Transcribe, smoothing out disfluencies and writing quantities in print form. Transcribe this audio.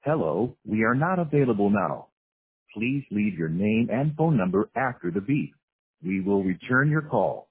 Hello, we are not available now. Please leave your name and phone number after the beep. We will return your call.